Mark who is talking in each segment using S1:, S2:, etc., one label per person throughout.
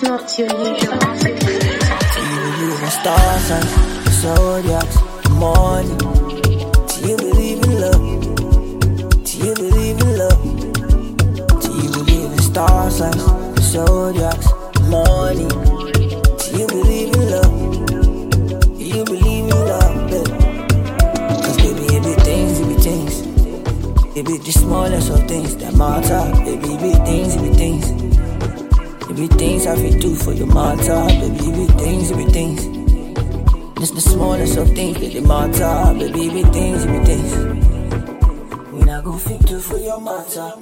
S1: It's not your usual African.
S2: Do you believe in star signs, zodiacs, money? Do you believe in love? Do you believe in love? Do you believe in star signs, zodiacs, money? Do you believe in love? Do you believe in love, baby? Cause baby, it be things, it be things. It be the smallest of things that matter. Baby, it be things, it be things. It be things I feel do for your matter. Baby, it be things, it be things. It's the smallest of things that they matter. Baby, it be things, it be things. We not gon' fit do for your matter.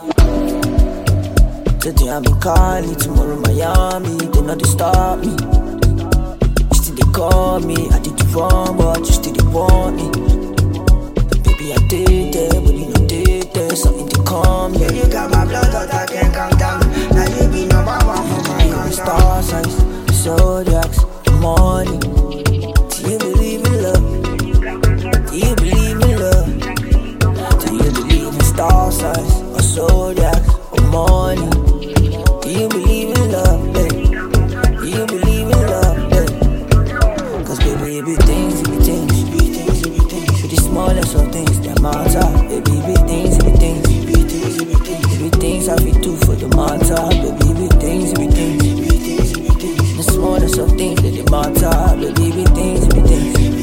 S2: Today I'm in Cali, tomorrow Miami. They know they stop me. You still they call me. I did the wrong, but you still they want me. But baby, I did that, but you know did that. Something to calm me.
S3: Yeah, you got my blood that I can't calm down. Now you be number one for my countdown.
S2: Star signs, zodiacs, money. Do you believe in love? Do you believe in love? Do you believe in star signs or zodiacs or money? Do you believe in love, baby? Do you believe in love, baby? Cause baby, it be things, it be things, it be things, it be things. It be the smallest of things that matter. Baby, it be things, it be things, it be things, it be things. It be things I feel do for the matter. Baby, it be things, it be things, it be things, it be things. The smallest of things that they matter. Baby, it be things, it be things.